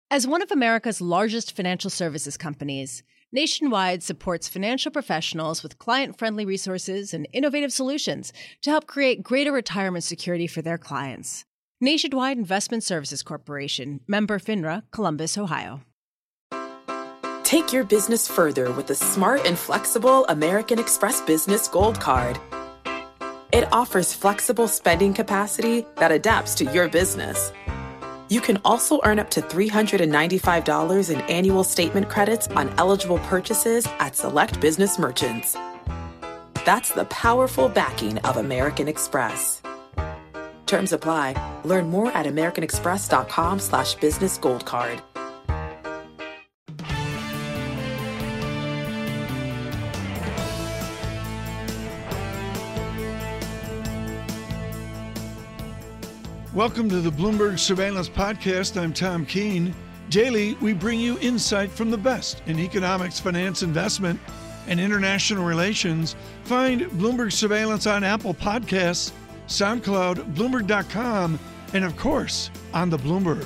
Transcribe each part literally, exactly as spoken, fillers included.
As one of America's largest financial services companies, Nationwide supports financial professionals with client-friendly resources and innovative solutions to help create greater retirement security for their clients. Nationwide Investment Services Corporation, member FINRA, Columbus, Ohio. Take your business further with the smart and flexible American Express Business Gold Card. It offers flexible spending capacity that adapts to your business. You can also earn up to three hundred ninety-five dollars in annual statement credits on eligible purchases at select business merchants. That's the powerful backing of American Express. Terms apply. Learn more at americanexpress.com slash business gold card. Welcome to the Bloomberg Surveillance Podcast. I'm Tom Keene. Daily, we bring you insight from the best in economics, finance, investment, and international relations. Find Bloomberg Surveillance on Apple Podcasts, SoundCloud, Bloomberg dot com, and of course, on the Bloomberg.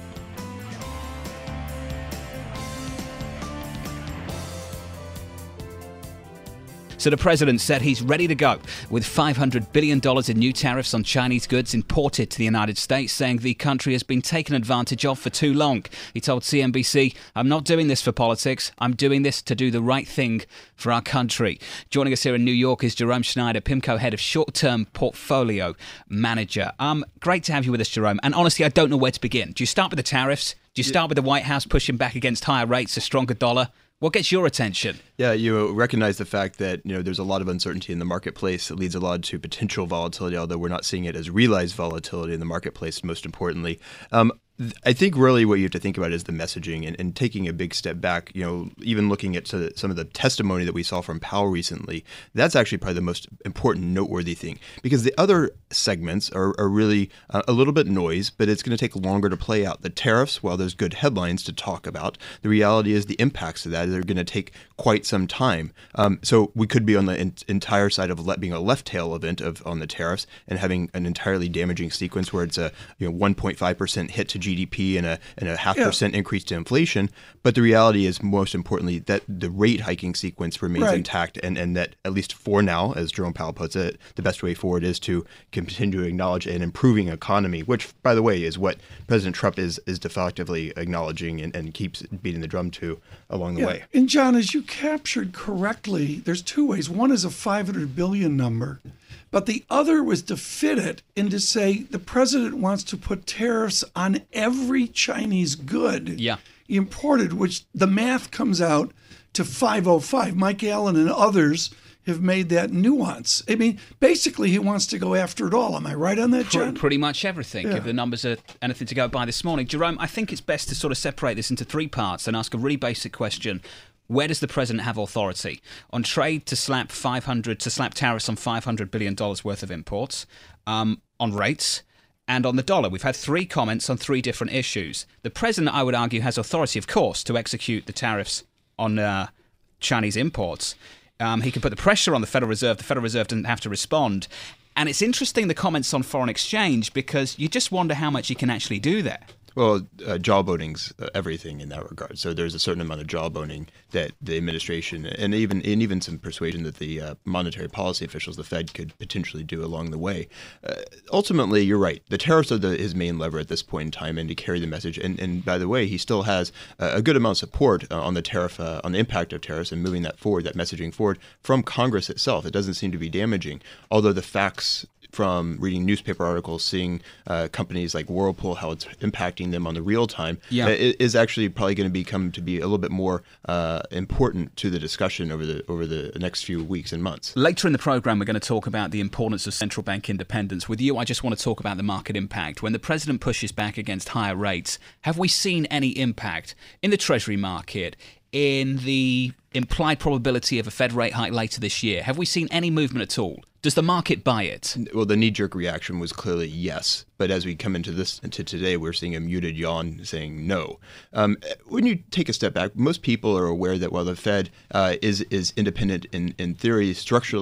So the president said he's ready to go with five hundred billion dollars in new tariffs on Chinese goods imported to the United States, saying the country has been taken advantage of for too long. He told C N B C, "I'm not doing this for politics. I'm doing this to do the right thing for our country." Joining us here in New York is Jerome Schneider, PIMCO head of short-term portfolio manager. Um, great to have you with us, Jerome. And honestly, I don't know where to begin. Do you start with the tariffs? Do you start with the White House pushing back against higher rates, a stronger dollar? What gets your attention? Yeah, you recognize the fact that, you know, there's a lot of uncertainty in the marketplace. It leads a lot to potential volatility, although we're not seeing it as realized volatility in the marketplace, most importantly. Um, I think really what you have to think about is the messaging and, and taking a big step back, you know, even looking at some of the testimony that we saw from Powell recently. That's actually probably the most important noteworthy thing, because the other segments are, are really uh, a little bit noise, but it's going to take longer to play out. The tariffs, while there's good headlines to talk about, the reality is the impacts of that are going to take quite some time. Um, so we could be on the in, entire side of le- being a left tail event of on the tariffs and having an entirely damaging sequence where it's a you know one point five percent hit to G D P and a and a half yeah. percent increase to inflation. But the reality is, most importantly, that the rate hiking sequence remains right. intact, and, and that at least for now, as Jerome Powell puts it, the best way forward is to continue to acknowledge an improving economy, which, by the way, is what President Trump is is definitively acknowledging and, and keeps beating the drum to along the yeah. way. And John, as you captured correctly, there's two ways. One is a five hundred billion number, but the other was to fit it and to say the president wants to put tariffs on every Chinese good yeah. imported, which the math comes out to five oh five. Mike Allen and others have made that nuance. I mean, basically, he wants to go after it all. Am I right on that, John? Pretty much everything, yeah. if the numbers are anything to go by this morning. Jerome, I think it's best to sort of separate this into three parts and ask a really basic question. Where does the president have authority? On trade to slap five hundred to slap tariffs on five hundred billion dollars worth of imports, um, on rates, and on the dollar. We've had three comments on three different issues. The president, I would argue, has authority, of course, to execute the tariffs on uh, Chinese imports. Um, he can put the pressure on the Federal Reserve. The Federal Reserve doesn't have to respond. And it's interesting, the comments on foreign exchange, because you just wonder how much he can actually do there. Well, uh, jawboning uh, everything in that regard. So there's a certain amount of jawboning that the administration and even and even some persuasion that the uh, monetary policy officials, the Fed, could potentially do along the way. Uh, ultimately, you're right. The tariffs are the, his main lever at this point in time, and to carry the message. And, and by the way, he still has uh, a good amount of support uh, on the tariff, uh, on the impact of tariffs and moving that forward, that messaging forward from Congress itself. It doesn't seem to be damaging, although the facts from reading newspaper articles, seeing uh, companies like Whirlpool, how it's impacting them on the real time, yeah. uh, it is actually probably going to become to be a little bit more uh, important to the discussion over the over the next few weeks and months. Later in the program, we're going to talk about the importance of central bank independence. With you, I just want to talk about the market impact. When the president pushes back against higher rates, have we seen any impact in the Treasury market, in the implied probability of a Fed rate hike later this year? Have we seen any movement at all? Does the market buy it? Well, the knee-jerk reaction was clearly yes. But as we come into this into today, we're seeing a muted yawn saying no. Um, when you take a step back, most people are aware that while the Fed uh, is is independent in, in theory, structurally,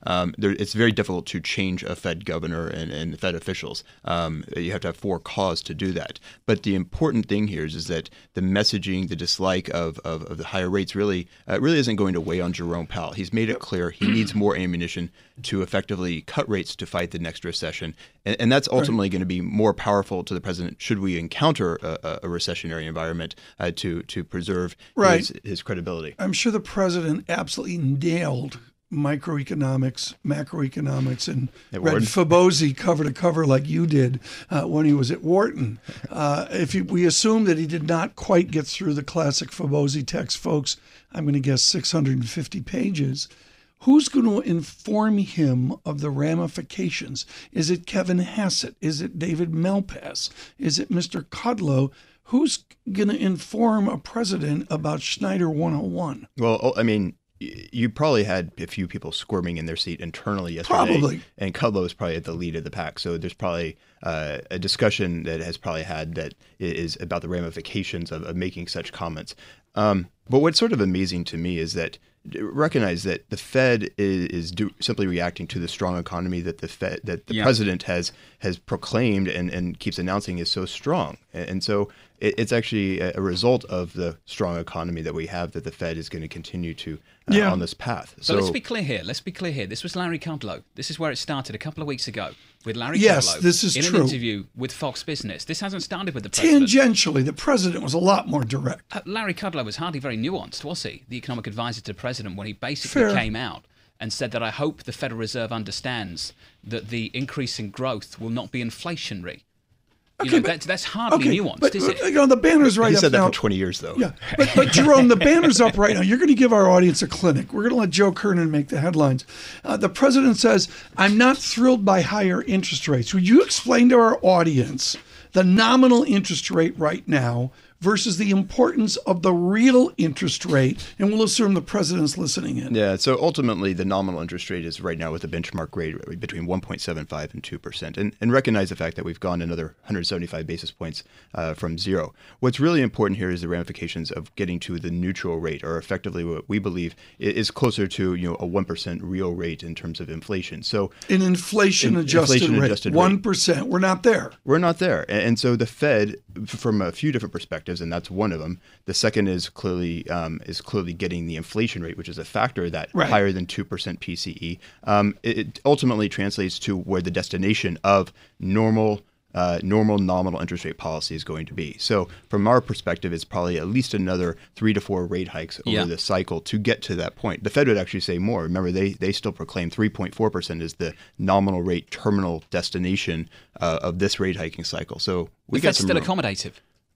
um, there, it's very difficult to change a Fed governor and, and Fed officials. Um, you have to have for cause to do that. But the important thing here is, is that the messaging, the dislike of, of, of the higher rates really uh, really isn't going to weigh on Jerome Powell. He's made it clear he needs more ammunition to effectively cut rates to fight the next recession. And, and that's ultimately right. going to be more powerful to the president should we encounter a, a recessionary environment uh, to, to preserve right. his, his credibility. I'm sure the president absolutely nailed microeconomics, macroeconomics, and at read Wharton. Fibonacci cover to cover like you did uh, when he was at Wharton. Uh, if you, we assume that he did not quite get through the classic Fibonacci text, folks, I'm going to guess six hundred fifty pages. Who's going to inform him of the ramifications? Is it Kevin Hassett? Is it David Malpass? Is it Mister Kudlow? Who's going to inform a president about Schneider one oh one? Well, I mean, you probably had a few people squirming in their seat internally yesterday. Probably. And Kudlow is probably at the lead of the pack. So there's probably uh, a discussion that has probably had that is about the ramifications of, of making such comments. Um, but what's sort of amazing to me is that recognize that the Fed is, is do, simply reacting to the strong economy that the Fed, that the yeah. president has has proclaimed and, and keeps announcing is so strong. And, and so it, it's actually a, a result of the strong economy that we have that the Fed is going to continue to uh, yeah. on this path. So, so let's be clear here. Let's be clear here. This was Larry Kudlow. This is where it started a couple of weeks ago with Larry yes, Kudlow this is in true. an interview with Fox Business. This hasn't started with the president. Tangentially, the president was a lot more direct. Uh, Larry Kudlow was hardly very nuanced, was he? The economic advisor to the president, when he basically Fair. came out and said that I hope the Federal Reserve understands that the increase in growth will not be inflationary. You Okay, know, but- that, that's hardly Okay, nuanced, but, is it? You know, the banner's right He up said that now. for twenty years, though. Yeah, but, but Jerome, the banner's up right now. You're going to give our audience a clinic. We're going to let Joe Kernan make the headlines. Uh, the president says, I'm not thrilled by higher interest rates. Would you explain to our audience the nominal interest rate right now versus the importance of the real interest rate? And we'll assume the president's listening in. Yeah, so ultimately the nominal interest rate is right now with the benchmark rate between one point seven five and two percent. And, and recognize the fact that we've gone another one hundred seventy-five basis points uh, from zero. What's really important here is the ramifications of getting to the neutral rate, or effectively what we believe is closer to you know a one percent real rate in terms of inflation. So An inflation-adjusted inflation rate, adjusted rate. one percent. We're not there. We're not there. And, and so the Fed, from a few different perspectives, and that's one of them. The second is clearly um, is clearly getting the inflation rate, which is a factor that Right. higher than two percent P C E. Um, it, it ultimately translates to where the destination of normal uh, normal nominal interest rate policy is going to be. So from our perspective, it's probably at least another three to four rate hikes over Yeah. the cycle to get to that point. The Fed would actually say more. Remember, they they still proclaim three point four percent is the nominal rate terminal destination uh, of this rate hiking cycle. So we The got Fed's some still room. accommodative.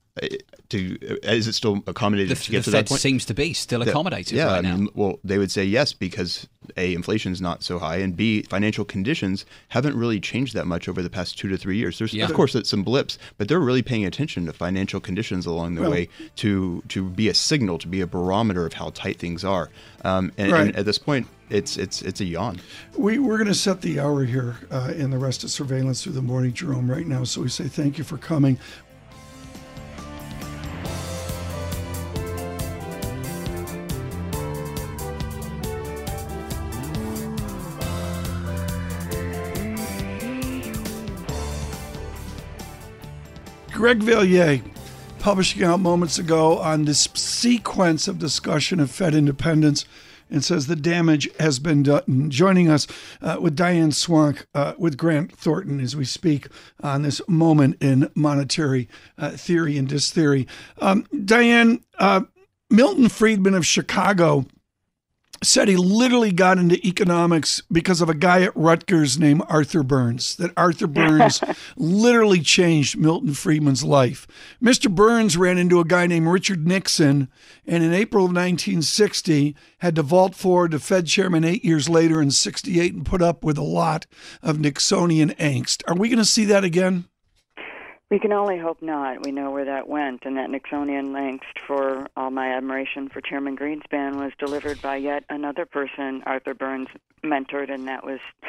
To is it still accommodated The, to get the to Fed that point? seems to be still The- accommodative yeah, right I mean, now. well, they would say yes because A, inflation's not so high, and B, financial conditions haven't really changed that much over the past two to three years. There's, Yeah. of course, some blips, but they're really paying attention to financial conditions along the Well- way to to be a signal, to be a barometer of how tight things are. Um, and, Right. and at this point, it's it's it's a yawn. We, we're going to set the hour here uh, in the rest of Surveillance Through the Morning, Jerome, right now. So we say thank you for coming. Greg Valliere publishing out moments ago on this sequence of discussion of Fed independence and says the damage has been done. Joining us uh, with Diane Swank, uh, with Grant Thornton as we speak on this moment in monetary uh, theory and distheory. Um, Diane, uh, Milton Friedman of Chicago said he literally got into economics because of a guy at Rutgers named Arthur Burns, that Arthur Burns literally changed Milton Friedman's life. Mister Burns ran into a guy named Richard Nixon, and in April of nineteen sixty had to vault forward to Fed chairman eight years later in sixty-eight and put up with a lot of Nixonian angst. Are we going to see that again? We can only hope not. We know where that went, and that Nixonian angst, for all my admiration for Chairman Greenspan, was delivered by yet another person Arthur Burns mentored, and that was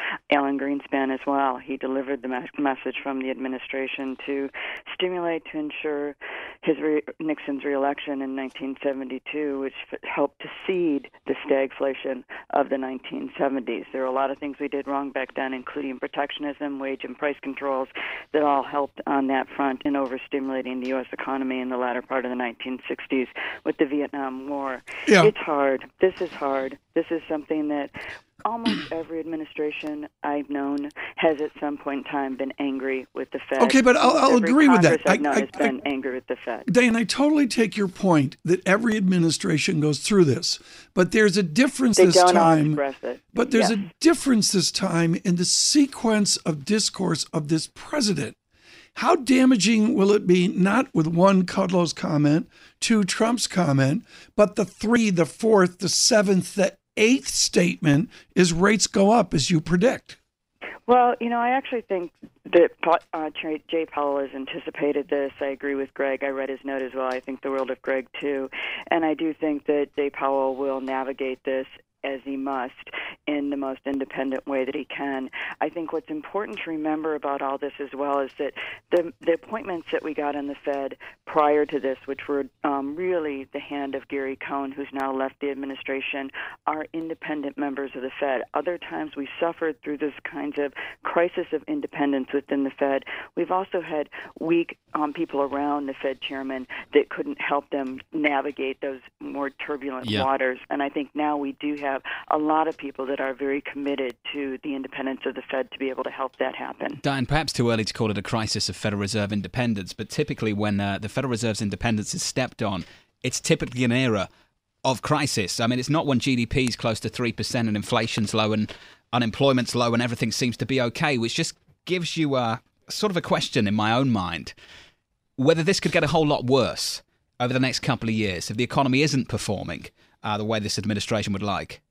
Alan Greenspan as well. He delivered the me- message from the administration to stimulate, to ensure his re- Nixon's reelection in nineteen seventy-two, which f- helped to seed the stagflation of the nineteen seventies. There were a lot of things we did wrong back then, including protectionism, wage and price controls, that all helped on that front in overstimulating the U S economy in the latter part of the nineteen sixties with the Vietnam War. Yeah. It's hard. This is hard. This is something that almost every administration I've known has at some point in time been angry with the Fed. Okay, but I'll, I'll Every agree with that. Congress I've known I, has I, been I, angry with the Fed. Dan, I totally take your point that every administration goes through this, but there's a difference They this don't all time. express it. But there's Yes. a difference this time in the sequence of discourse of this president. How damaging will it be, not with one, Kudlow's comment, two, Trump's comment, but the three, the fourth, the seventh, the eighth statement is rates go up as you predict? Well, you know, I actually think that uh, Jay Powell has anticipated this. I agree with Greg. I read his note as well. I think the world of Greg, too. And I do think that Jay Powell will navigate this as he must in the most independent way that he can. I think what's important to remember about all this as well is that the the appointments that we got in the Fed prior to this, which were um, really the hand of Gary Cohn, who's now left the administration, are independent members of the Fed. Other times we suffered through this kinds of crisis of independence within the Fed. We've also had weak um, people around the Fed chairman that couldn't help them navigate those more turbulent Yeah. waters. And I think now we do have a lot of people that are very committed to the independence of the Fed to be able to help that happen. Diane, perhaps too early to call it a crisis of Federal Reserve independence, but typically when uh, the Federal Reserve's independence is stepped on, it's typically an era of crisis. I mean, it's not when G D P is close to three percent and inflation's low and unemployment's low and everything seems to be okay, which just gives you a sort of a question in my own mind, whether this could get a whole lot worse over the next couple of years if the economy isn't performing uh, the way this administration would like.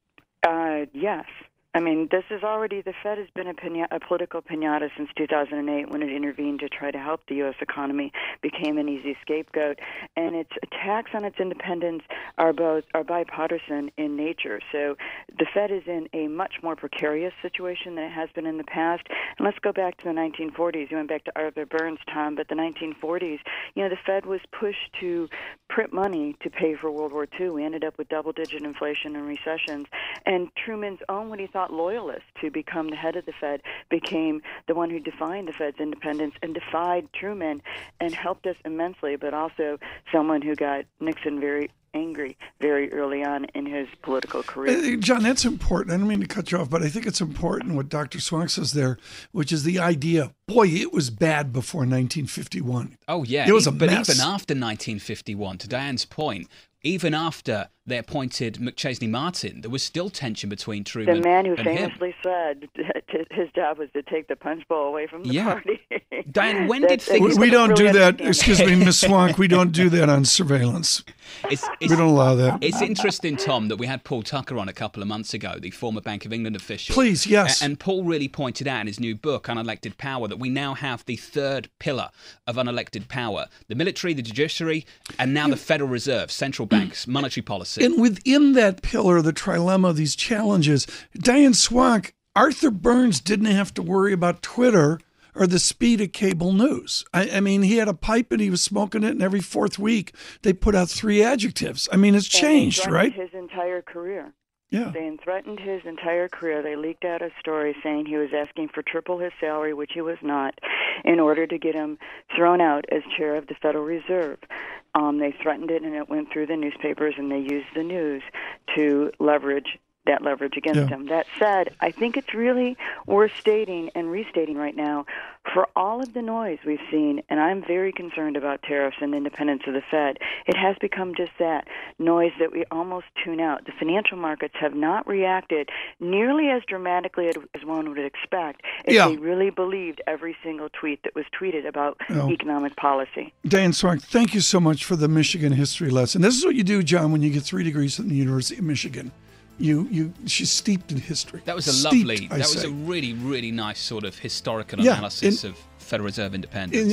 Uh, yes. I mean, this is already, the Fed has been a, pina- a political piñata since two thousand eight when it intervened to try to help the U S economy, became an easy scapegoat. And its attacks on its independence are both are bipartisan in nature. So the Fed is in a much more precarious situation than it has been in the past. And let's go back to the nineteen forties. You went back to Arthur Burns' time, but the nineteen forties, you know, the Fed was pushed to print money to pay for World War Two. We ended up with double-digit inflation and recessions. And Truman's own, when he thought loyalist to become the head of the Fed, became the one who defined the Fed's independence and defied Truman and helped us immensely, but also someone who got Nixon very angry very early on in his political career. Uh, John, that's important. I don't mean to cut you off, but I think it's important what Doctor Swank says there, which is the idea, boy, it was bad before nineteen fifty-one. Oh, yeah. It was a but mess. even after nineteen fifty-one, to Diane's point, even after they appointed McChesney Martin, there was still tension between Truman The man who and him. famously said his job was to take the punch bowl away from the Yeah. party. Diane, when That- did that things... We, he we doesn't don't really do that. understand Excuse me, Miss Swank. We don't do that on surveillance. It's, We it's, don't allow that. it's interesting, Tom, that we had Paul Tucker on a couple of months ago, the former Bank of England official. Please, yes. A- And Paul really pointed out in his new book, Unelected Power, that we now have the third pillar of unelected power. The military, the judiciary, and now the Federal Reserve, central banks, monetary policy. And within that pillar, the trilemma, these challenges, Diane Swank, Arthur Burns didn't have to worry about Twitter or the speed of cable news. I, I mean, he had a pipe and he was smoking it, and every fourth week they put out three adjectives. I mean, it's And they changed, threatened right? His entire career. Yeah. They threatened his entire career. They leaked out a story saying he was asking for triple his salary, which he was not, in order to get him thrown out as chair of the Federal Reserve. Um, they threatened it, and it went through the newspapers, and they used the news to leverage that leverage against Yeah. him. That said, I think it's really worth stating and restating right now, for all of the noise we've seen, and I'm very concerned about tariffs and independence of the Fed, it has become just that, noise that we almost tune out. The financial markets have not reacted nearly as dramatically as one would expect if Yeah. they really believed every single tweet that was tweeted about Oh. economic policy. Diane Swank, thank you so much for the Michigan history lesson. This is what you do, John, when you get three degrees from the University of Michigan. You, you, she's steeped in history. That was a Steeped, lovely, I that was say. a really, really nice sort of historical Yeah, analysis in- of Federal Reserve independence. In-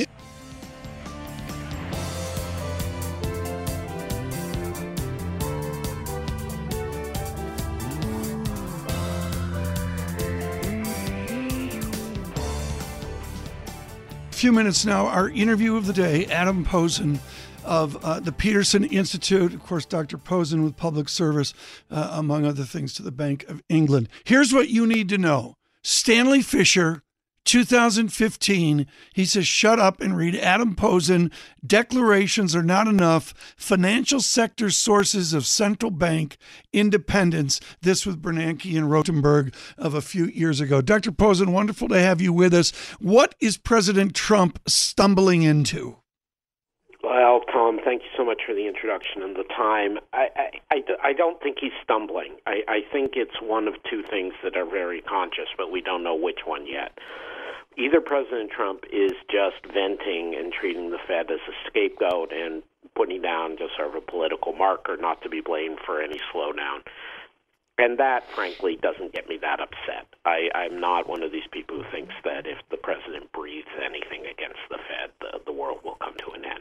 few minutes now, our interview of the day, Adam Posen of uh, the Peterson Institute, of course, Doctor Posen with public service, uh, among other things, to the Bank of England. Here's what you need to know. Stanley Fischer, two thousand fifteen, he says, shut up and read Adam Posen. Declarations are not enough. Financial sector sources of central bank independence. This with Bernanke and Rotenberg of a few years ago. Doctor Posen, wonderful to have you with us. What is President Trump stumbling into? Well, Tom, thank you so much for the introduction and the time. I, I, I, I don't think he's stumbling. I, I think it's one of two things that are very conscious, but we don't know which one yet. Either President Trump is just venting and treating the Fed as a scapegoat and putting down just sort of a political marker not to be blamed for any slowdown. And that, frankly, doesn't get me that upset. I, I'm not one of these people who thinks that if the president breathes anything against the Fed, the, the world will come to an end.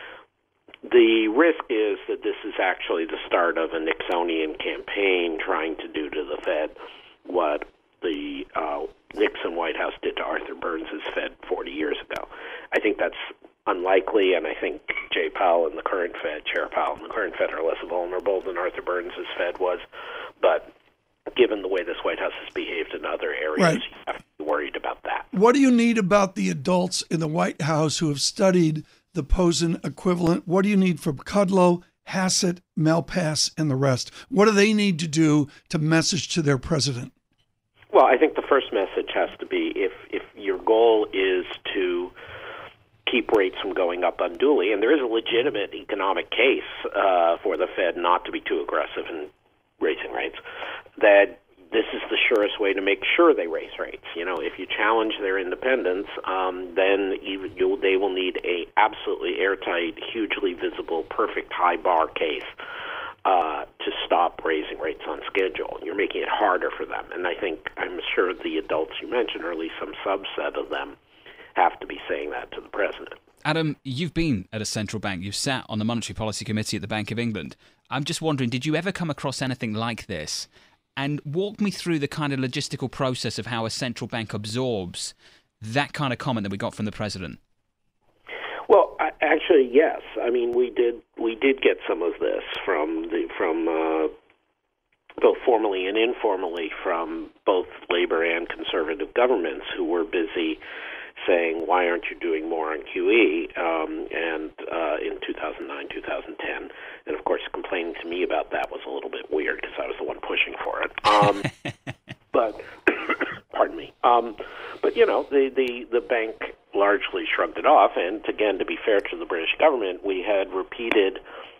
The risk is that this is actually the start of a Nixonian campaign trying to do to the Fed what the uh, Nixon White House did to Arthur Burns' Fed forty years ago. I think that's unlikely, and I think Jay Powell and the current Fed, Chair Powell and the current Fed are less vulnerable than Arthur Burns' Fed was. But given the way this White House has behaved in other areas, right, you have to be worried about that. What do you need about the adults in the White House who have studied the Posen equivalent? What do you need from Kudlow, Hassett, Malpass, and the rest? What do they need to do to message to their president? Well, I think the first message has to be if, if your goal is to keep rates from going up unduly, and there is a legitimate economic case uh, for the Fed not to be too aggressive in raising rates, that this is the surest way to make sure they raise rates. You know, if you challenge their independence, um, then you, you, they will need a absolutely airtight, hugely visible, perfect high bar case uh, to stop raising rates on schedule. You're making it harder for them. And I think, I'm sure the adults you mentioned, or at least some subset of them, have to be saying that to the president. Adam, you've been at a central bank. You've sat on the Monetary Policy Committee at the Bank of England. I'm just wondering, did you ever come across anything like this? And walk me through the kind of logistical process of how a central bank absorbs that kind of comment that we got from the president. Well, I, actually, yes. I mean, we did we did get some of this from the from uh, both formally and informally from both Labor and conservative governments who were busy saying, why aren't you doing more on Q E, um, and uh, in two thousand nine, two thousand ten. And, of course, complaining to me about that was a little bit weird because I was the one pushing for it. Um, but, pardon me. Um, but, you know, the, the, the bank largely shrugged it off. And, again, to be fair to the British government, we had repeated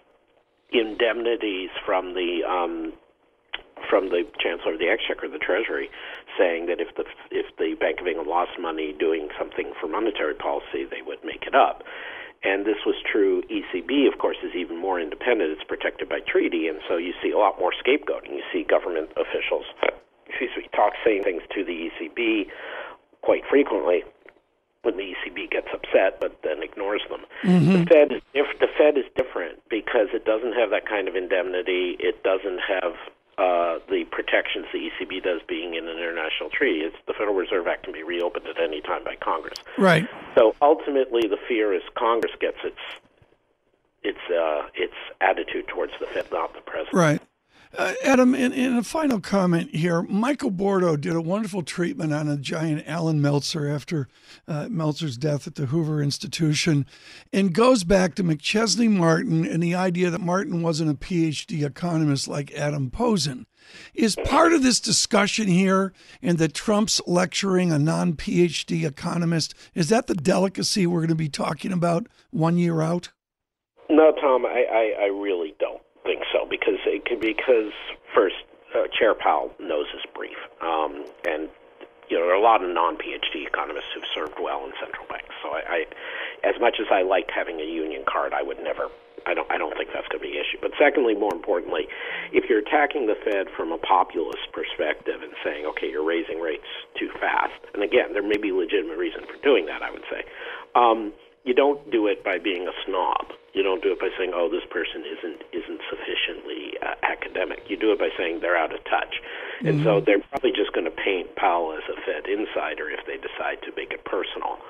indemnities from the um, from the Chancellor of the Exchequer, the Treasury, saying that if the if the Bank of England lost money doing something for monetary policy, they would make it up. And this was true. E C B, of course, is even more independent. It's protected by treaty, and so you see a lot more scapegoating. You see government officials, excuse me, talk saying things to the E C B quite frequently when the E C B gets upset, but then ignores them. Mm-hmm. The Fed is diff- the Fed is different because it doesn't have that kind of indemnity. It doesn't have Uh, the protections the E C B does being in an international treaty. It's the Federal Reserve Act can be reopened at any time by Congress. Right. So ultimately, the fear is Congress gets its its uh, its attitude towards the Fed, not the president. Right. Uh, Adam, in, in a final comment here, Michael Bordo did a wonderful treatment on a giant Alan Meltzer after uh, Meltzer's death at the Hoover Institution, and goes back to McChesney Martin and the idea that Martin wasn't a P H D economist like Adam Posen. Is part of this discussion here, and that Trump's lecturing a non-P H D economist, is that the delicacy we're going to be talking about one year out? No, Tom, I, I, I really don't think so, because it could, because first, uh, Chair Powell knows his brief, um, and you know there are a lot of non-P H D economists who've served well in central banks. So I, I, as much as I like having a union card, I would never. I don't. I don't think that's going to be an issue. But secondly, more importantly, if you're attacking the Fed from a populist perspective and saying, okay, you're raising rates too fast, and again, there may be legitimate reason for doing that, I would say. Um, You don't do it by being a snob. You don't do it by saying, "Oh, this person isn't isn't sufficiently uh, academic." You do it by saying they're out of touch, mm-hmm. and so they're probably just going to paint Powell as a Fed insider if they decide to make it personal.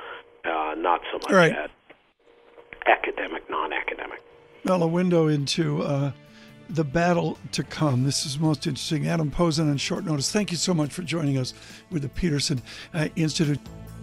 uh, not so much right. at academic, non-academic. Well, a window into uh, the battle to come. This is most interesting. Adam Posen on short notice. Thank you so much for joining us with the Peterson uh, Institute.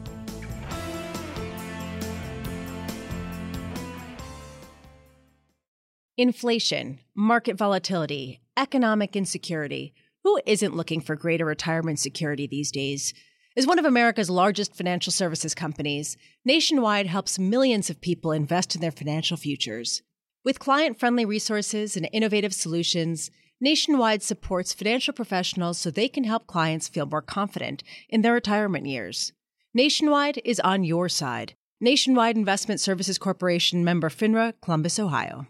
Inflation, market volatility, economic insecurity. Who isn't looking for greater retirement security these days? As one of America's largest financial services companies, Nationwide helps millions of people invest in their financial futures. With client-friendly resources and innovative solutions, Nationwide supports financial professionals so they can help clients feel more confident in their retirement years. Nationwide is on your side. Nationwide Investment Services Corporation, member FINRA, Columbus, Ohio.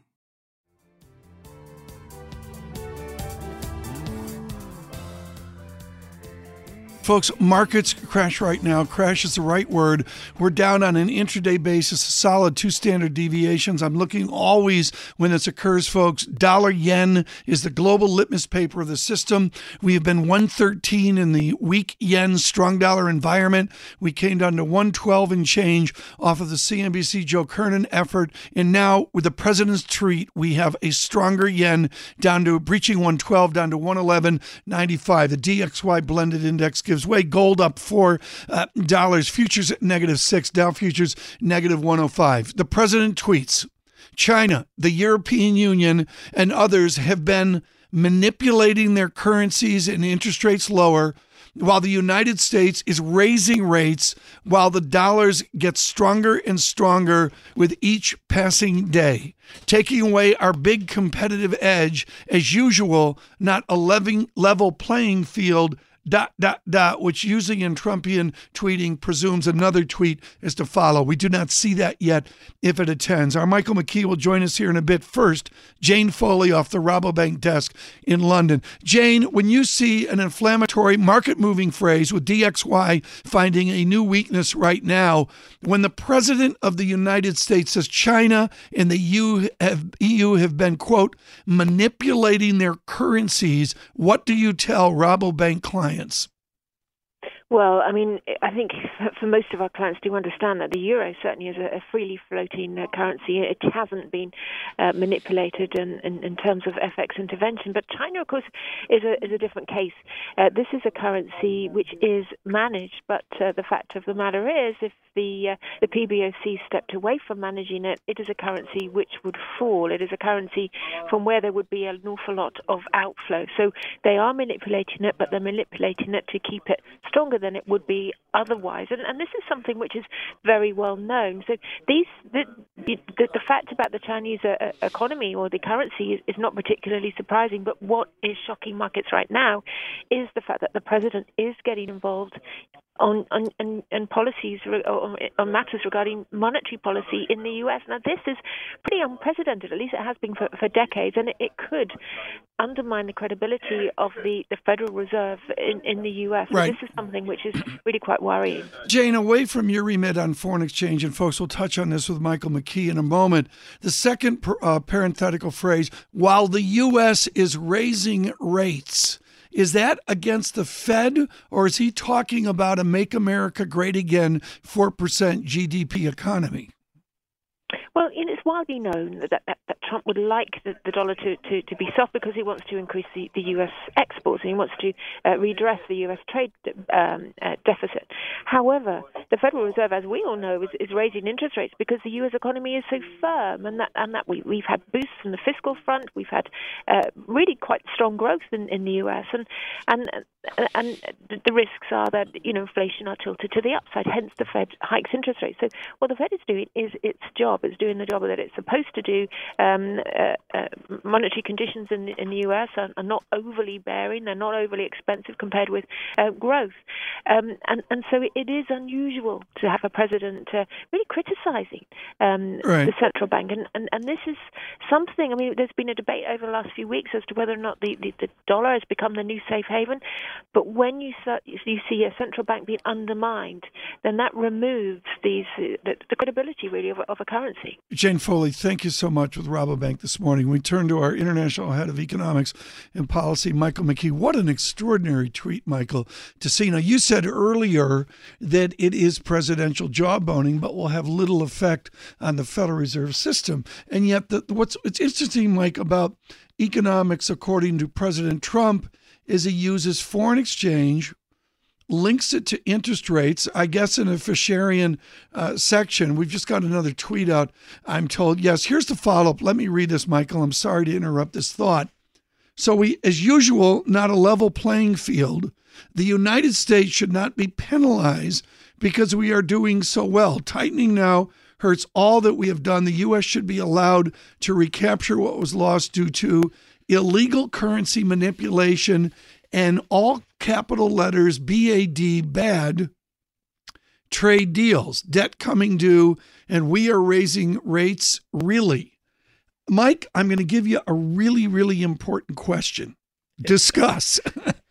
Folks, markets crash right now. Crash is the right word. We're down on an intraday basis, a solid two standard deviations. I'm looking always when this occurs, folks. Dollar yen is the global litmus paper of the system. We have been one thirteen in the weak yen, strong dollar environment. We came down to one twelve and change off of the C N B C Joe Kernan effort. And now with the president's treat, we have a stronger yen down to breaching one twelve, down to one eleven ninety-five. The D X Y blended index gives way. Gold up four uh, dollars. Futures at negative six. Dow futures negative one oh five. The president tweets, China, the European Union, and others have been manipulating their currencies and interest rates lower, while the United States is raising rates, while the dollars get stronger and stronger with each passing day, taking away our big competitive edge. As usual, not a level playing field, dot, dot, dot, which using in Trumpian tweeting presumes another tweet is to follow. We do not see that yet if it attends. Our Michael McKee will join us here in a bit. First, Jane Foley off the Rabobank desk in London. Jane, when you see an inflammatory market-moving phrase with D X Y finding a new weakness right now, when the president of the United States says China and the E U have, E U have been, quote, manipulating their currencies, what do you tell Rabobank clients? Well, I mean, I think for most of our clients do understand that the euro certainly is a, a freely floating uh, currency. It hasn't been uh, manipulated in, in, in terms of F X intervention. But China, of course, is a, is a different case. Uh, this is a currency which is managed, but uh, the fact of the matter is, if the uh, the P B O C stepped away from managing it, it is a currency which would fall. It is a currency from where there would be an awful lot of outflow. So they are manipulating it, but they're manipulating it to keep it stronger than it would be otherwise. And, and this is something which is very well known. So these the the, the fact about the Chinese uh, economy or the currency is, is not particularly surprising. But what is shocking markets right now is the fact that the president is getting involved on on, on, on policies or on matters regarding monetary policy in the U S. Now, this is pretty unprecedented. At least it has been for, for decades, and it, it could undermine the credibility of the, the Federal Reserve in, in the U S. So right. This is something which is really quite worrying. Jane, away from your remit on foreign exchange, and folks will touch on this with Michael McKee in a moment, the second uh, parenthetical phrase, while the U S is raising rates, is that against the Fed, or is he talking about a Make America Great Again four percent G D P economy? Well, it's widely known that, that, that Trump would like the, the dollar to, to, to be soft because he wants to increase the, the U S exports and he wants to uh, redress the U S trade um, uh, deficit. However, the Federal Reserve, as we all know, is, is raising interest rates because the U S economy is so firm, and that and that we, we've had boosts from the fiscal front. We've had uh, really quite strong growth in, in the U S, and and and the risks are that, you know, inflation are tilted to the upside. Hence, the Fed hikes interest rates. So what the Fed is doing is its job. It's doing the job that it's supposed to do. Um, uh, uh, monetary conditions in, in the U S are, are not overly bearing. They're not overly expensive compared with uh, growth. Um, and, and so it is unusual to have a president uh, really criticizing um, right. the central bank. And, and, and this is something, I mean, there's been a debate over the last few weeks as to whether or not the, the, the dollar has become the new safe haven. But when you, you see a central bank being undermined, then that removes these, uh, the, the credibility, really, of, of a currency. Jane Foley, thank you so much with Rabobank this morning. We turn to our international head of economics and policy, Michael McKee. What an extraordinary tweet, Michael, to see. Now, you said earlier that it is presidential jawboning, but will have little effect on the Federal Reserve System. And yet, the, what's it's interesting, Mike, about economics, according to President Trump, is he uses foreign exchange, links it to interest rates, I guess in a Fisherian uh, section. We've just got another tweet out, I'm told. Yes, here's the follow-up. Let me read this, Michael. I'm sorry to interrupt this thought. So we, as usual, not a level playing field. The United States should not be penalized because we are doing so well. Tightening now hurts all that we have done. The U S should be allowed to recapture what was lost due to illegal currency manipulation and all capital letters B A D, bad, trade deals, debt coming due, and we are raising rates really. Mike, I'm going to give you a really, really important question. Discuss.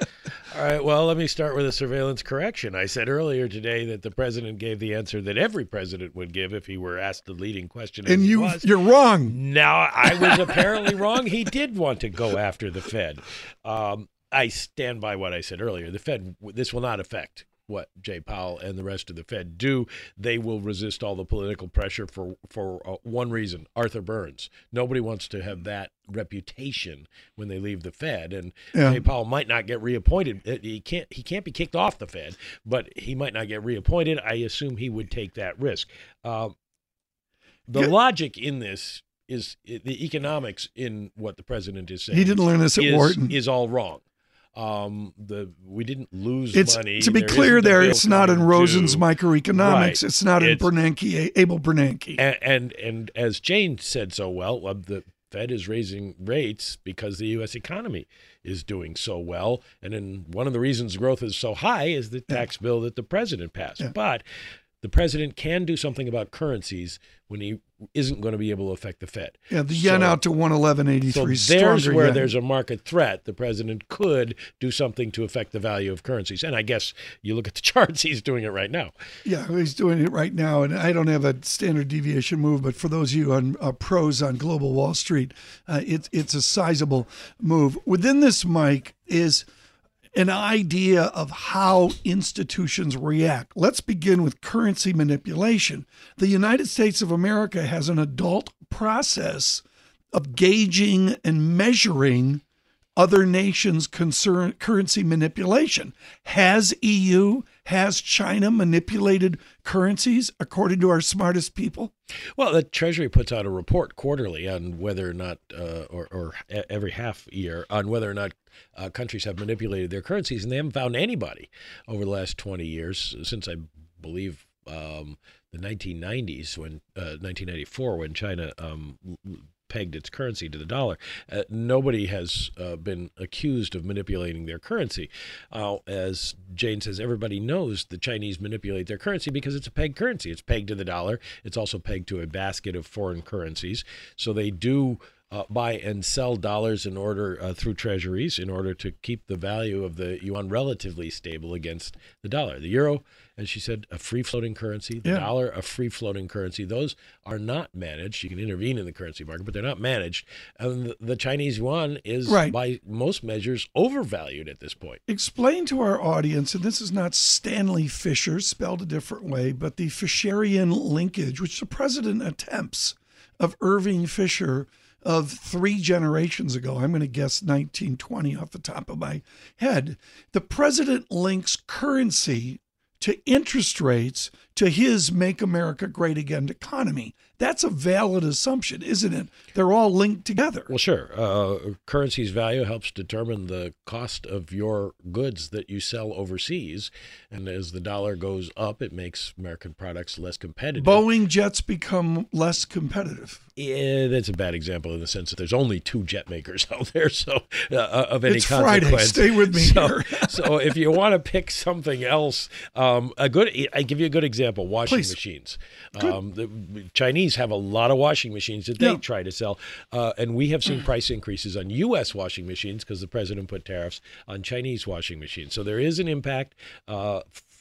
All right, well, let me start with a surveillance correction. I said earlier today that the president gave the answer that every president would give if he were asked the leading question. And you, was. you're wrong. Now, I was apparently wrong. He did want to go after the Fed. Um, I stand by what I said earlier. The Fed, this will not affect what Jay Powell and the rest of the Fed do. They will resist all the political pressure for, for uh, one reason, Arthur Burns. Nobody wants to have that reputation when they leave the Fed. And yeah. Jay Powell might not get reappointed. He can't, he can't be kicked off the Fed, but he might not get reappointed. I assume he would take that risk. Uh, the yeah. logic in this is the economics in what the president is saying. He didn't learn this at is, Wharton. Is all wrong. Um, the we didn't lose it's, money. To be there clear, there it's not in Rosen's to, microeconomics. Right. It's not in it's, Bernanke, Abel Bernanke. And, and and as Jane said so well, uh, the Fed is raising rates because the U S economy is doing so well, and then one of the reasons growth is so high is the tax yeah. bill that the president passed. Yeah. But the president can do something about currencies when he isn't going to be able to affect the Fed. Yeah, the yen so, out to one eleven eighty-three. So there's where yen. there's a market threat. The president could do something to affect the value of currencies. And I guess you look at the charts, he's doing it right now. Yeah, he's doing it right now. And I don't have a standard deviation move, but for those of you on uh, pros on Global Wall Street, uh, it, it's a sizable move. Within this, Mike, is an idea of how institutions react. Let's begin with currency manipulation. The United States of America has an adult process of gauging and measuring other nations' concern, currency manipulation. Has E U, has China manipulated currencies according to our smartest people? Well, the Treasury puts out a report quarterly on whether or not, uh, or, or every half year, on whether or not uh, countries have manipulated their currencies, and they haven't found anybody over the last twenty years, since I believe um, the nineteen nineties, when uh, nineteen ninety-four, when China um, pegged its currency to the dollar. Uh, nobody has uh, been accused of manipulating their currency. Uh, as Jane says, everybody knows the Chinese manipulate their currency because it's a pegged currency. It's pegged to the dollar. It's also pegged to a basket of foreign currencies. So they do uh, buy and sell dollars in order uh, through treasuries in order to keep the value of the yuan relatively stable against the dollar. The euro, as she said, a free-floating currency. The yeah. dollar, a free-floating currency. Those are not managed. You can intervene in the currency market, but they're not managed. And the, the Chinese yuan is, right. by most measures, overvalued at this point. Explain to our audience, and this is not Stanley Fischer, spelled a different way, but the Fisherian linkage, which the president attempts, of Irving Fisher of three generations ago. I'm going to guess nineteen twenty off the top of my head. The president links currency to interest rates to his Make America Great Again economy. That's a valid assumption, isn't it? They're all linked together. Well, sure. Uh, currency's value helps determine the cost of your goods that you sell overseas. And as the dollar goes up, it makes American products less competitive. Boeing jets become less competitive. Yeah, that's a bad example in the sense that there's only two jet makers out there, so uh, of any it's consequence. Friday. Stay with me so, here. So if you want to pick something else, um, a good I give you a good example: washing Please. machines. Um, the Chinese have a lot of washing machines that they yeah. try to sell, uh, and we have seen price increases on U S washing machines because the president put tariffs on Chinese washing machines. So there is an impact. Uh,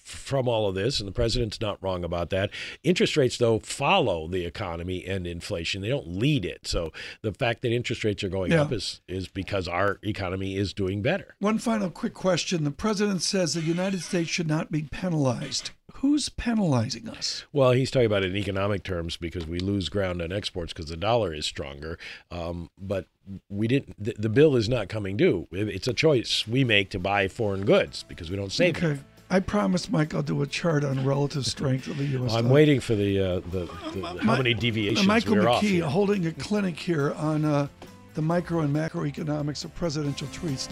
from all of this, and the president's not wrong about that. Interest rates, though, follow the economy and inflation. They don't lead it. So the fact that interest rates are going Yeah. up is, is because our economy is doing better. One final quick question. The president says the United States should not be penalized. Who's penalizing us? Well, he's talking about it in economic terms because we lose ground on exports because the dollar is stronger. Um, but we didn't. The, the bill is not coming due. It's a choice we make to buy foreign goods because we don't save Okay. them. I promised Mike I'll do a chart on relative strength of the U S I'm dollar. waiting for the, uh, the, the Uh, how Mi- many deviations Michael we're off. McKee here. holding a clinic here on uh, the micro and macroeconomics of presidential tweets.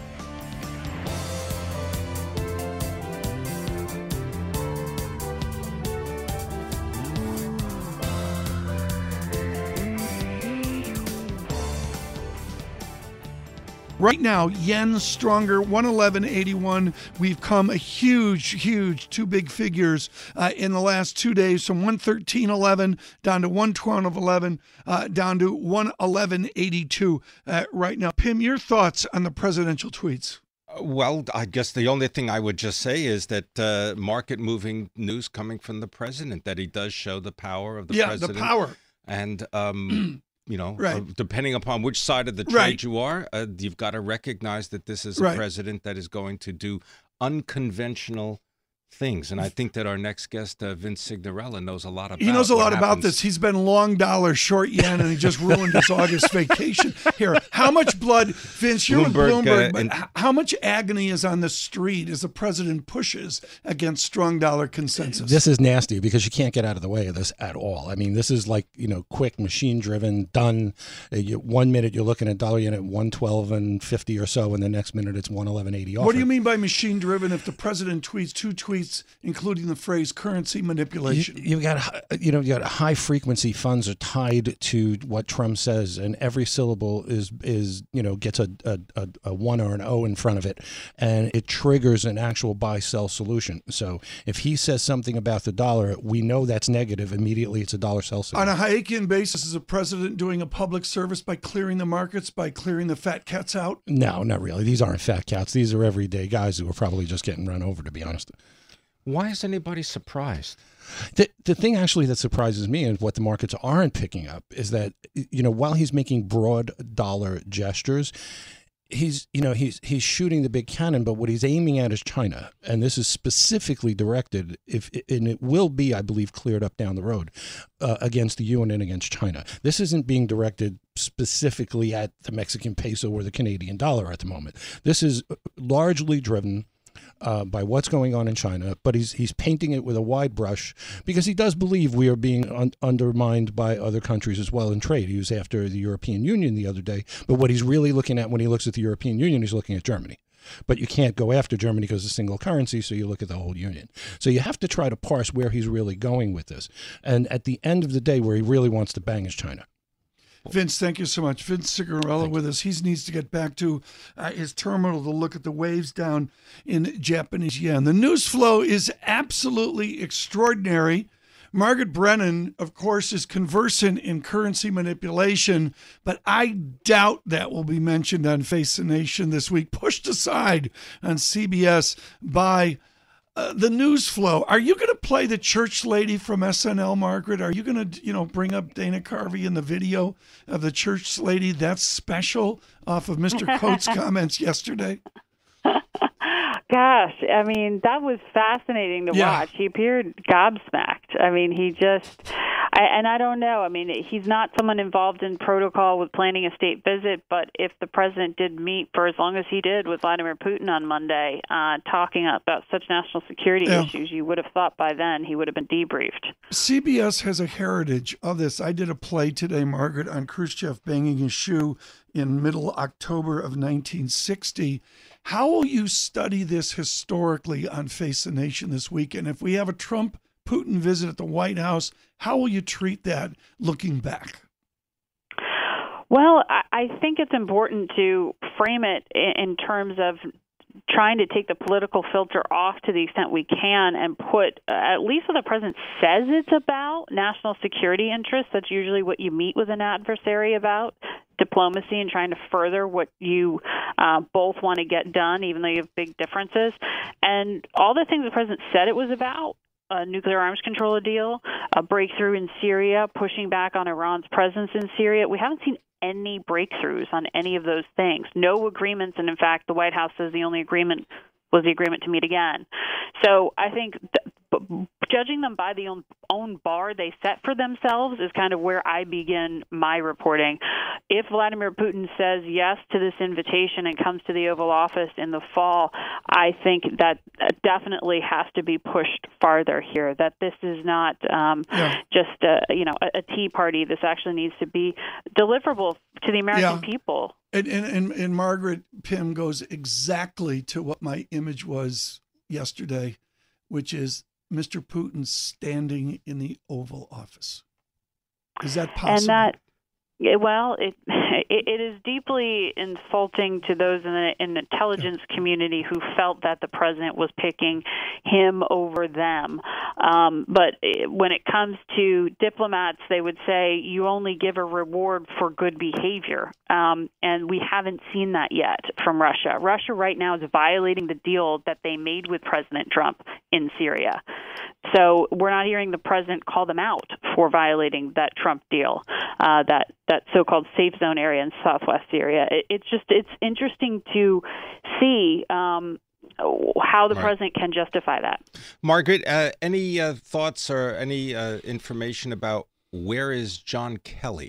Right now, yen stronger, one eleven eighty-one. We've come a huge, huge, two big figures uh, in the last two days, from one thirteen eleven down to one twelve eleven, uh, down to one eleven eighty-two uh, right now. Pim, your thoughts on the presidential tweets? Well, I guess the only thing I would just say is that uh, market-moving news coming from the president, that he does show the power of the yeah, president. the power. And, um, you know, Right. uh, depending upon which side of the trade Right. you are, uh, you've got to recognize that this is a Right. president that is going to do unconventional things. And I think that our next guest, uh, Vince Signorella, knows a lot about He knows a what lot about happens. this. He's been long dollar, short yen, and he just ruined his August vacation. Here, how much blood, Vince, you're Bloomberg, with Bloomberg, uh, but and- h- how much agony is on the street as the president pushes against strong dollar consensus? This is nasty because you can't get out of the way of this at all. I mean, this is like, you know, quick, machine-driven, done. Uh, you, one minute you're looking at dollar yen at one twelve and fifty or so, and the next minute it's one eleven eighty off. What do you mean by machine-driven if the president tweets two tweets, including the phrase currency manipulation? You, you've got, hi- you know, you got high frequency funds are tied to what Trump says, and every syllable is is you know gets a a, a a one or an O in front of it, and it triggers an actual buy sell solution. So if he says something about the dollar, we know that's negative. Immediately, it's a dollar sell signal. On a Hayekian basis, is the president doing a public service by clearing the markets, by clearing the fat cats out? No, not really. These aren't fat cats. These are everyday guys who are probably just getting run over, to be honest. Why is anybody surprised? The, the thing actually that surprises me and what the markets aren't picking up is that, you know, while he's making broad dollar gestures, he's, you know, he's he's shooting the big cannon, but what he's aiming at is China. And this is specifically directed, if and it will be, I believe, cleared up down the road uh, against the yuan and against China. This isn't being directed specifically at the Mexican peso or the Canadian dollar at the moment. This is largely driven Uh, by what's going on in China, but he's he's painting it with a wide brush because he does believe we are being un- undermined by other countries as well in trade. He was after the European Union the other day, but what he's really looking at when he looks at the European Union, he's looking at Germany. But you can't go after Germany because it's a single currency, so you look at the whole union. So you have to try to parse where he's really going with this. And at the end of the day, where he really wants to bang is China. Vince, thank you so much. Vince Signorella with us. He needs to get back to uh, his terminal to look at the waves down in Japanese yen. The news flow is absolutely extraordinary. Margaret Brennan, of course, is conversant in currency manipulation, but I doubt that will be mentioned on Face the Nation this week, pushed aside on C B S by Uh, the news flow. Are you going to play the church lady from S N L, Margaret? Are you going to, you know, bring up Dana Carvey in the video of the church lady? That's special off of Mister Coates' comments yesterday. Gosh, I mean, that was fascinating to Yeah. watch. He appeared gobsmacked. I mean, he just, I, and I don't know. I mean, he's not someone involved in protocol with planning a state visit, but if the president did meet for as long as he did with Vladimir Putin on Monday, uh, talking about such national security Yeah. issues, you would have thought by then he would have been debriefed. C B S has a heritage of this. I did a play today, Margaret, on Khrushchev banging his shoe in middle October of nineteen sixty. How will you study this historically on Face the Nation this weekend? If we have a Trump-Putin visit at the White House, how will you treat that looking back? Well, I, I think it's important to frame it in, in terms of trying to take the political filter off to the extent we can and put, uh, at least what the president says it's about, national security interests. That's usually what you meet with an adversary about, diplomacy and trying to further what you uh, both want to get done, even though you have big differences. and all the things the president said it was about, a nuclear arms control deal, a breakthrough in Syria, pushing back on Iran's presence in Syria, we haven't seen any breakthroughs on any of those things. No agreements, and in fact, the White House says the only agreement was the agreement to meet again. So I think th- judging them by the own, own bar they set for themselves is kind of where I begin my reporting. If Vladimir Putin says yes to this invitation and comes to the Oval Office in the fall, I think that definitely has to be pushed farther here, that this is not um, yeah. just a, you know, a, a tea party. This actually needs to be deliverable to the American yeah. people. And, and, and, and Margaret, Pim goes exactly to what my image was yesterday, which is Mister Putin standing in the Oval Office. Is that possible? And that, well, it, it it is deeply insulting to those in the, in the intelligence yeah. community who felt that the president was picking him over them. Um, but it, when it comes to diplomats, they would say you only give a reward for good behavior. Um, and we haven't seen that yet from Russia. Russia right now is violating the deal that they made with President Trump in Syria. So we're not hearing the president call them out for violating that Trump deal, uh, that that so-called safe zone area in southwest Syria. It, it's just it's interesting to see um, how the right. president can justify that. Margaret, uh, any uh, thoughts or any uh, information about where is John Kelly,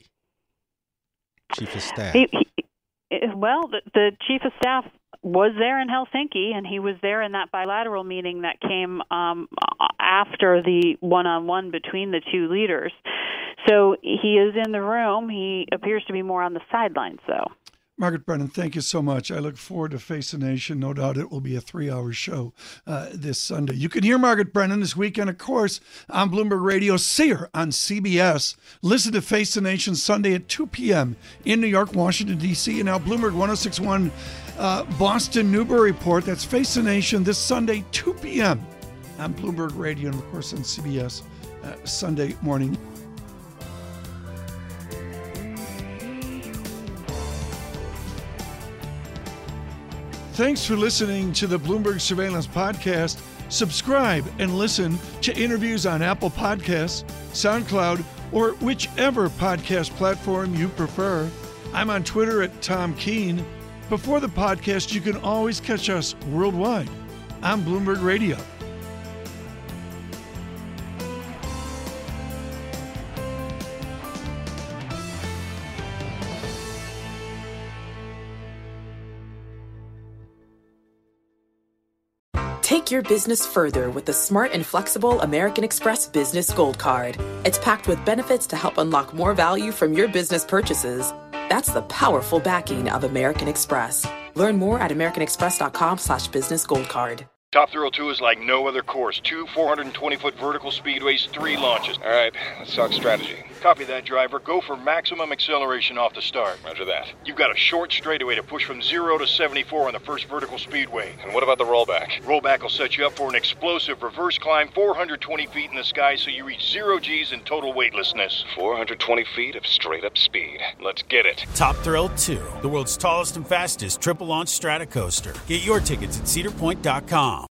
Chief of Staff? He, he, well, the, the Chief of Staff was there in Helsinki, and he was there in that bilateral meeting that came um, after the one-on-one between the two leaders. So he is in the room. He appears to be more on the sidelines, though. Margaret Brennan, thank you so much. I look forward to Face the Nation. No doubt it will be a three-hour show uh, this Sunday. You can hear Margaret Brennan this weekend, of course, on Bloomberg Radio. See her on C B S. Listen to Face the Nation Sunday at two p.m. in New York, Washington, D C, and now Bloomberg one oh six point one uh, Boston Newbury Report. That's Face the Nation this Sunday, two p.m. on Bloomberg Radio and, of course, on C B S uh, Sunday morning. Thanks for listening to the Bloomberg Surveillance Podcast. Subscribe and listen to interviews on Apple Podcasts, SoundCloud, or whichever podcast platform you prefer. I'm on Twitter at Tom Keene. Before the podcast, you can always catch us worldwide on Bloomberg Radio. Take your business further with the smart and flexible American Express Business Gold Card. It's packed with benefits to help unlock more value from your business purchases. That's the powerful backing of American Express. Learn more at americanexpress.com slash business gold card. Top Thrill two is like no other course. Two four hundred twenty foot vertical speedways, three launches. All right, let's talk strategy. Copy that, driver. Go for maximum acceleration off the start. Roger that. You've got a short straightaway to push from zero to seventy-four on the first vertical speedway. And what about the rollback? Rollback will set you up for an explosive reverse climb four hundred twenty feet in the sky so you reach zero G's in total weightlessness. four hundred twenty feet of straight-up speed. Let's get it. Top Thrill two, the world's tallest and fastest triple-launch strata coaster. Get your tickets at cedar point dot com.